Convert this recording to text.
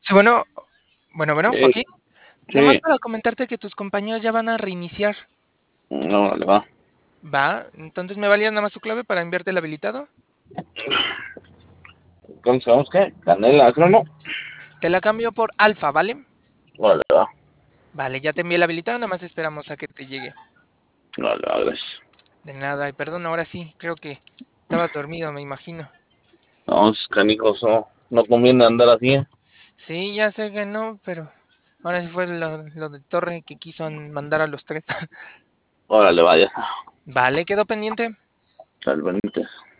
Sí, bueno, Sí, Joaquín. Nomás sí, para comentarte que tus compañeros ya van a reiniciar. no, le va. Va, entonces me valía nada más tu clave para enviarte el habilitado. Entonces, ¿vamos qué? Canela, creo, ¿no? Te la cambio por alfa, ¿vale? Órale, va. Vale, ya te envié el habilitado, nada más esperamos a que te llegue. Órale, va, gracias. De nada, y perdón, ahora sí, creo que estabas dormido, me imagino. No, esos canijos, no, no conviene andar así. Sí, ya sé que no, pero ahora sí fue lo de Torre que quiso mandar a los tres. Órale, vaya. Vale, quedó pendiente. Al Benítez.